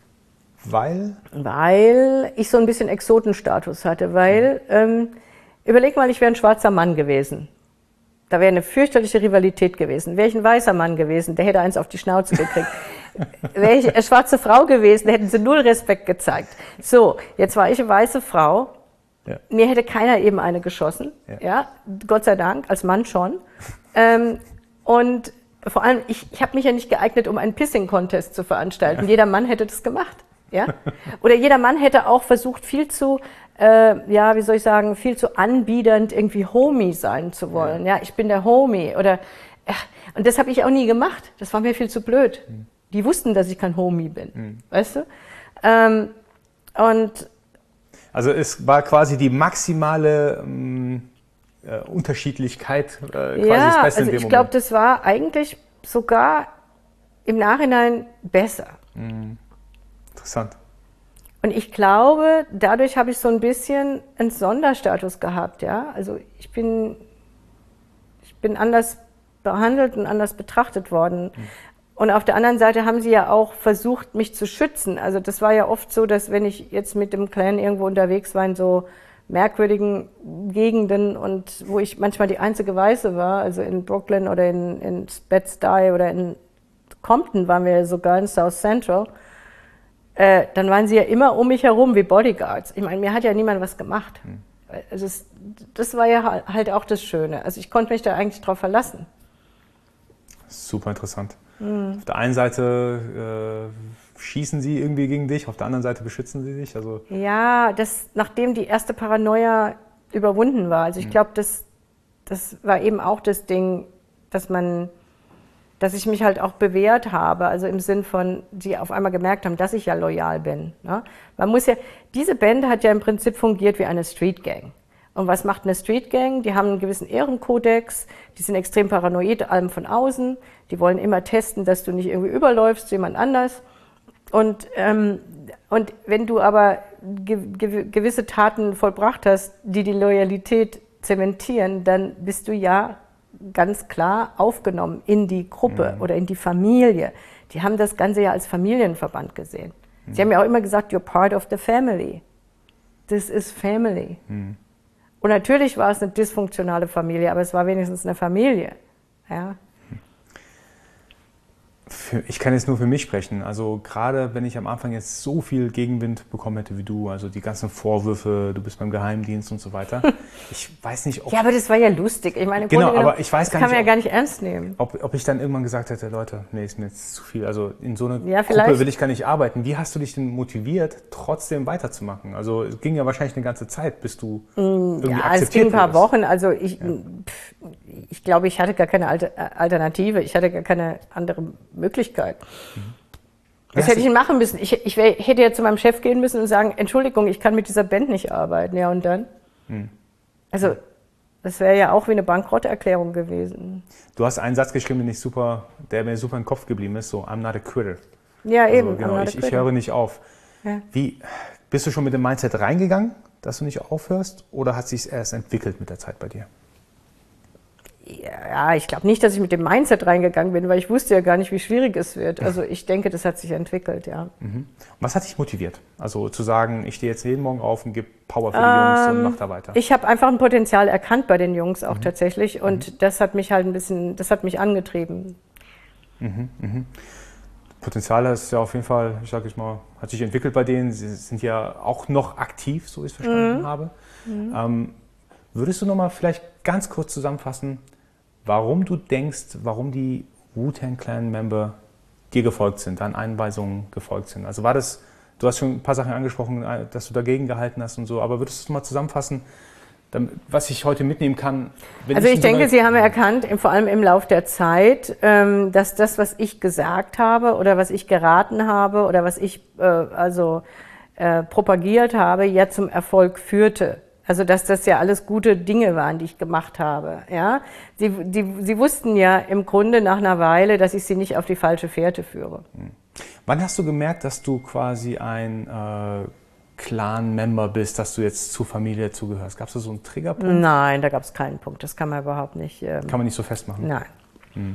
Weil? Weil ich so ein bisschen Exotenstatus hatte, weil, mhm. ähm, überleg mal, ich wäre ein schwarzer Mann gewesen. Da wäre eine fürchterliche Rivalität gewesen. Wäre ich ein weißer Mann gewesen, der hätte eins auf die Schnauze gekriegt. Wäre ich eine schwarze Frau gewesen, hätten sie null Respekt gezeigt. So, jetzt war ich eine weiße Frau. Ja. Mir hätte keiner eben eine geschossen. Ja. Ja, Gott sei Dank, als Mann schon. ähm, und vor allem, ich, ich habe mich ja nicht geeignet, um einen Pissing-Contest zu veranstalten. Ja. Jeder Mann hätte das gemacht. Ja? Oder jeder Mann hätte auch versucht, viel zu, äh, ja, wie soll ich sagen, viel zu anbiedernd irgendwie Homie sein zu wollen. Ja, ja ich bin der Homie. Oder, ja, und das habe ich auch nie gemacht. Das war mir viel zu blöd. Mhm. Die wussten, dass ich kein Homie bin, mhm. weißt du? Ähm, und also es war quasi die maximale ähm, äh, Unterschiedlichkeit, äh, quasi ja, das Beste also in dem ich glaube, das war eigentlich sogar im Nachhinein besser. Mhm. Interessant. Und ich glaube, dadurch habe ich so ein bisschen einen Sonderstatus gehabt, ja. Also ich bin, ich bin anders behandelt und anders betrachtet worden. Mhm. Und auf der anderen Seite haben sie ja auch versucht, mich zu schützen. Also das war ja oft so, dass wenn ich jetzt mit dem Clan irgendwo unterwegs war in so merkwürdigen Gegenden und wo ich manchmal die einzige Weiße war, also in Brooklyn oder in, in Bed-Stuy oder in Compton waren wir sogar in South Central, äh, dann waren sie ja immer um mich herum wie Bodyguards. Ich meine, mir hat ja niemand was gemacht. Hm. Also es, das war ja halt auch das Schöne. Also ich konnte mich da eigentlich drauf verlassen. Super interessant. Mhm. Auf der einen Seite äh, schießen sie irgendwie gegen dich, auf der anderen Seite beschützen sie dich. Also ja, das, nachdem die erste Paranoia überwunden war. Also ich glaube, das, das war eben auch das Ding, dass man, dass ich mich halt auch bewährt habe, also im Sinn von, die auf einmal gemerkt haben, dass ich ja loyal bin. Ne? Man muss ja, diese Band hat ja im Prinzip fungiert wie eine Street Gang. Und was macht eine Street Gang? Die haben einen gewissen Ehrenkodex, die sind extrem paranoid, allem von außen, die wollen immer testen, dass du nicht irgendwie überläufst zu jemand anders. Und, ähm, und wenn du aber ge ge gewisse Taten vollbracht hast, die die Loyalität zementieren, dann bist du ja ganz klar aufgenommen in die Gruppe mhm. oder in die Familie. Die haben das Ganze ja als Familienverband gesehen. Mhm. Sie haben ja auch immer gesagt, you're part of the family. This is family. Mhm. Und natürlich war es eine dysfunktionale Familie, aber es war wenigstens eine Familie. Ja. Für, ich kann jetzt nur für mich sprechen. Also gerade wenn ich am Anfang jetzt so viel Gegenwind bekommen hätte wie du, also die ganzen Vorwürfe, du bist beim Geheimdienst und so weiter. Ich weiß nicht, ob... Ja, aber das war ja lustig. Ich meine, genau, aber ich weiß das gar kann nicht, man ja gar nicht ernst nehmen. Ob, ob ich dann irgendwann gesagt hätte, Leute, nee, ist mir jetzt zu viel. Also in so einer ja, Gruppe will ich gar nicht arbeiten. Wie hast du dich denn motiviert, trotzdem weiterzumachen? Also es ging ja wahrscheinlich eine ganze Zeit, bis du mm, irgendwie ja, akzeptiert es ging ein paar wurdest. Wochen. Also ich, ja. pff, ich glaube, ich hatte gar keine Alternative. Ich hatte gar keine andere Möglichkeit. Mhm. Das hätte ich machen müssen. Ich, ich wär, hätte ja zu meinem Chef gehen müssen und sagen, Entschuldigung, ich kann mit dieser Band nicht arbeiten. Ja, und dann? Mhm. Also das wäre ja auch wie eine Bankrotterklärung gewesen. Du hast einen Satz geschrieben, den ich super, der mir super im Kopf geblieben ist, so I'm not a quitter. Ja, also, eben. Genau, ich, ich höre nicht auf. Ja. Wie, bist du schon mit dem Mindset reingegangen, dass du nicht aufhörst, oder hat sich erst entwickelt mit der Zeit bei dir? Ja, ich glaube nicht, dass ich mit dem Mindset reingegangen bin, weil ich wusste ja gar nicht, wie schwierig es wird. Also ich denke, das hat sich entwickelt, ja. Mhm. Was hat dich motiviert? Also zu sagen, ich stehe jetzt jeden Morgen auf und gebe Power für die ähm, Jungs und mach da weiter. Ich habe einfach ein Potenzial erkannt bei den Jungs auch mhm. tatsächlich, und mhm. das hat mich halt ein bisschen, das hat mich angetrieben. Mhm. Mhm. Potenzial ist ja auf jeden Fall, ich sage jetzt mal, hat sich entwickelt bei denen. Sie sind ja auch noch aktiv, so ich es verstanden mhm. habe. Mhm. Ähm, würdest du noch mal vielleicht ganz kurz zusammenfassen, warum du denkst, warum die Wu-Tang Clan-Member dir gefolgt sind, deinen Einweisungen gefolgt sind? Also war das, du hast schon ein paar Sachen angesprochen, dass du dagegen gehalten hast und so, aber würdest du mal zusammenfassen, was ich heute mitnehmen kann? Wenn also ich, ich denke, Sie haben erkannt, vor allem im Lauf der Zeit, dass das, was ich gesagt habe oder was ich geraten habe oder was ich also propagiert habe, ja zum Erfolg führte. Also dass das ja alles gute Dinge waren, die ich gemacht habe. Ja? Sie, die, sie wussten ja im Grunde nach einer Weile, dass ich sie nicht auf die falsche Fährte führe. Hm. Wann hast du gemerkt, dass du quasi ein äh, Clan-Member bist, dass du jetzt zur Familie zugehörst? Gab es da so einen Triggerpunkt? Nein, da gab es keinen Punkt. Das kann man überhaupt nicht... Ähm, kann man nicht so festmachen? Nein. Hm.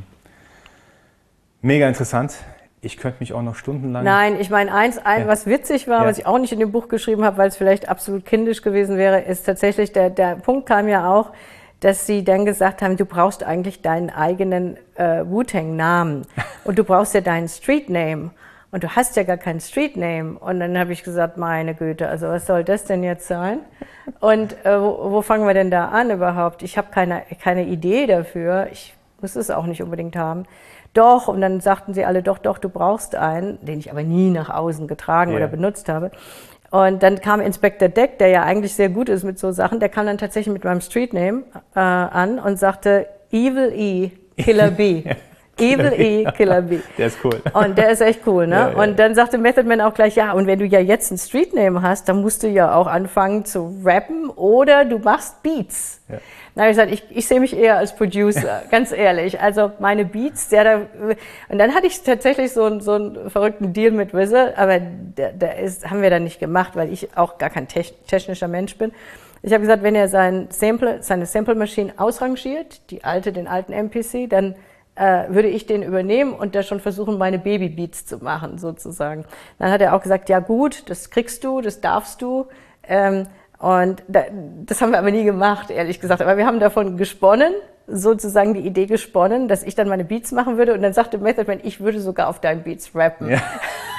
Mega interessant. Ich könnte mich auch noch stundenlang... Nein, ich meine, eins, ein, ja. was witzig war, ja. was ich auch nicht in dem Buch geschrieben habe, weil es vielleicht absolut kindisch gewesen wäre, ist tatsächlich, der, der Punkt kam ja auch, dass sie dann gesagt haben, du brauchst eigentlich deinen eigenen äh, Wu-Tang-Namen und du brauchst ja deinen Street-Name und du hast ja gar keinen Street-Name. Und dann habe ich gesagt, meine Güte, also was soll das denn jetzt sein? Und äh, wo, wo fangen wir denn da an überhaupt? Ich habe keine, keine Idee dafür, ich muss es auch nicht unbedingt haben. Doch, und dann sagten sie alle, doch, doch, du brauchst einen, den ich aber nie nach außen getragen yeah. oder benutzt habe. Und dann kam Inspector Deck, der ja eigentlich sehr gut ist mit so Sachen, der kam dann tatsächlich mit meinem Streetname äh, an und sagte, Evil E, Killer B. Evil E, Killer B. Der ist cool. Und der ist echt cool, ne? Ja, ja. Und dann sagte Method Man auch gleich, ja, und wenn du ja jetzt einen Streetname hast, dann musst du ja auch anfangen zu rappen oder du machst Beats. Ja. Dann habe ich gesagt, ich, ich sehe mich eher als Producer, ganz ehrlich. Also meine Beats, der da, und dann hatte ich tatsächlich so einen, so einen verrückten Deal mit Wizard, aber der, der ist, haben wir dann nicht gemacht, weil ich auch gar kein technischer Mensch bin. Ich habe gesagt, wenn er sein Sample, seine Sample-Maschine ausrangiert, die alte, den alten M P C, dann äh, würde ich den übernehmen und da schon versuchen, meine Baby-Beats zu machen, sozusagen. Dann hat er auch gesagt, ja gut, das kriegst du, das darfst du. Ähm, Und da, das haben wir aber nie gemacht, ehrlich gesagt. Aber wir haben davon gesponnen, sozusagen die Idee gesponnen, dass ich dann meine Beats machen würde. Und dann sagte Method Man, ich würde sogar auf deinen Beats rappen. Ja.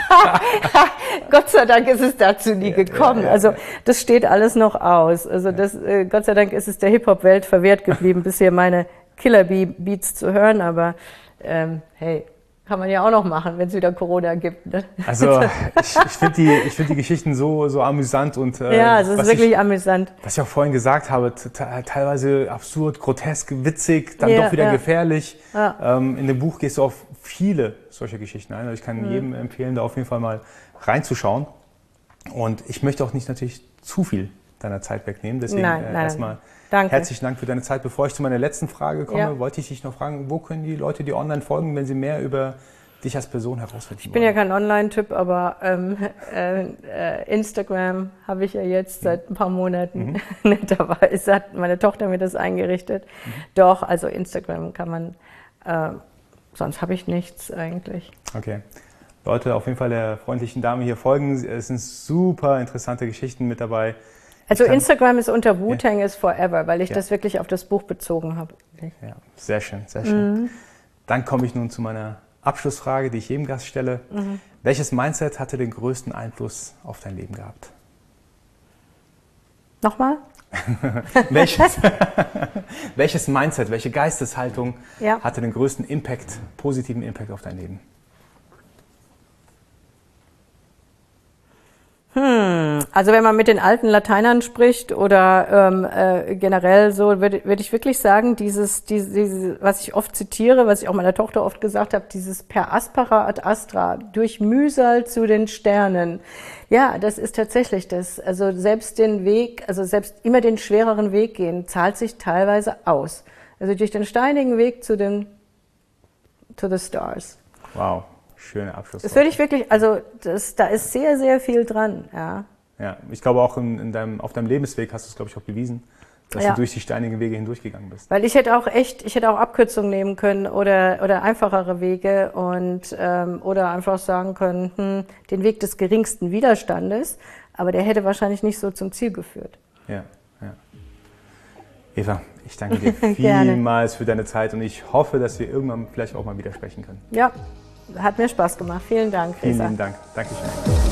Gott sei Dank ist es dazu nie ja, gekommen. Ja, ja, also das steht alles noch aus. Also das, äh, Gott sei Dank ist es der Hip-Hop-Welt verwehrt geblieben, bisher meine Killer-Beats zu hören. Aber ähm, hey, Kann man ja auch noch machen, wenn es wieder Corona gibt. Ne? Also ich, ich finde die, ich find die Geschichten so, so amüsant. Und, äh, ja, es ist wirklich ich, amüsant. Was ich auch vorhin gesagt habe, teilweise absurd, grotesk, witzig, dann ja, doch wieder ja. gefährlich. Ja. Ähm, in dem Buch gehst du auf viele solcher Geschichten ein. Also ich kann mhm. jedem empfehlen, da auf jeden Fall mal reinzuschauen. Und ich möchte auch nicht natürlich zu viel deiner Zeit wegnehmen. Deswegen nein, äh, nein, erstmal danke. herzlichen Dank für deine Zeit. Bevor ich zu meiner letzten Frage komme, ja. wollte ich dich noch fragen, wo können die Leute dir online folgen, wenn sie mehr über dich als Person herausfinden Ich bin wollen? ja kein Online-Typ, aber ähm, äh, äh, Instagram habe ich ja jetzt seit ein paar Monaten mhm. netterweise hat meine Tochter mir das eingerichtet. Mhm. Doch, also Instagram kann man, äh, sonst habe ich nichts eigentlich. Okay. Leute, auf jeden Fall der freundlichen Dame hier folgen. Es sind super interessante Geschichten mit dabei. Also Instagram ist unter Wu-Tang ja. is Forever, weil ich ja. das wirklich auf das Buch bezogen habe. Ja, sehr schön, sehr schön. Mhm. Dann komme ich nun zu meiner Abschlussfrage, die ich jedem Gast stelle. Mhm. Welches Mindset hatte den größten Einfluss auf dein Leben gehabt? Nochmal? welches, welches Mindset, welche Geisteshaltung ja. hatte den größten Impact, positiven Impact auf dein Leben? Hm, also wenn man mit den alten Lateinern spricht oder ähm, äh, generell so, würde würd ich wirklich sagen, dieses, dieses, dieses, was ich oft zitiere, was ich auch meiner Tochter oft gesagt habe, dieses per aspera ad astra, durch Mühsal zu den Sternen. Ja, das ist tatsächlich das. Also selbst den Weg, also selbst immer den schwereren Weg gehen, zahlt sich teilweise aus. Also durch den steinigen Weg zu den, to the stars. Wow. Schöne Abschluss. Das würde ich wirklich, also das, da ist sehr, sehr viel dran. Ja, ja ich glaube auch in, in deinem, auf deinem Lebensweg hast du es, glaube ich, auch bewiesen, dass ja. du durch die steinigen Wege hindurchgegangen bist. Weil ich hätte auch echt, ich hätte auch Abkürzungen nehmen können oder, oder einfachere Wege und ähm, oder einfach sagen können, hm, den Weg des geringsten Widerstandes, aber der hätte wahrscheinlich nicht so zum Ziel geführt. Ja, ja. Eva, ich danke dir vielmals für deine Zeit und ich hoffe, dass wir irgendwann vielleicht auch mal wieder sprechen können. Ja. Hat mir Spaß gemacht. Vielen Dank, Risa. Vielen lieben Dank. Dankeschön.